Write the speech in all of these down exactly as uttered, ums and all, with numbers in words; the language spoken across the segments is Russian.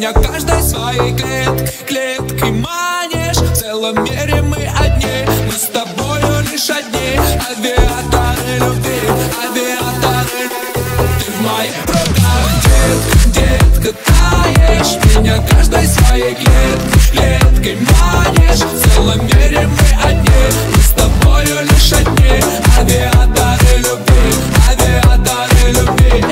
меня каждой своей клеткой, клеткой манишь. В целом мире мы одни, мы с тобою лишь одни. Авиаторы любви, авиаторы. Ты в моих руках, детка, детка, таешь. Меня каждой своей клеткой, клеткой манишь. В целом мире мы одни, мы с тобою лишь одни. Авиаторы любви, авиаторы любви.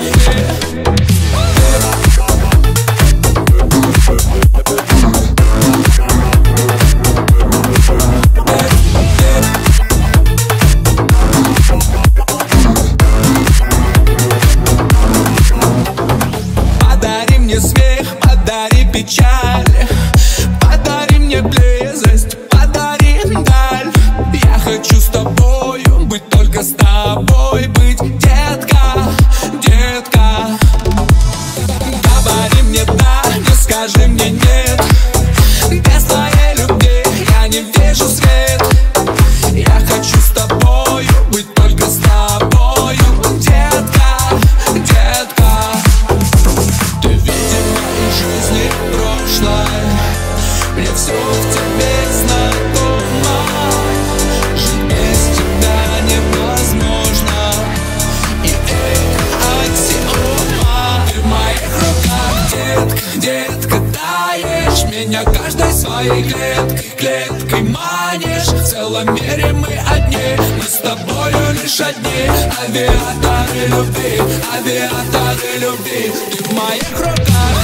Подари мне смех, подари печаль, подари мне близость, подари даль. Я хочу с тобою быть, только с тобой быть, детка, детка. Говори мне да, не скажи мне нет. Без твоей любви я не вижу свет. Я хочу с тобою быть, только с тобою, детка, детка. Ты видишь в моей жизни прошлое, мне все в тебе знакомо. Жить без тебя невозможно, и это аксиома. Ты в моих руках, детка, детка, таешь. Меня каждой своей клеткой, клеткой манишь. В целом мире мы одни, мы с тобою лишь одни. Авиаторы любви, авиаторы любви. Ты в моих руках.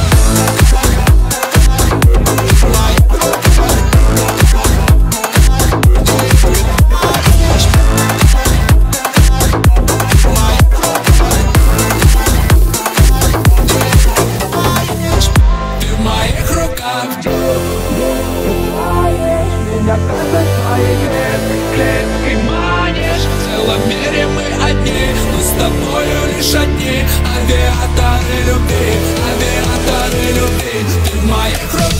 Меня каждой своей клеткой, клеткой манишь. В целом мире мы одни, мы с тобою лишь одни. Авиаторы любви, авиаторы любви. Ты в моих руках.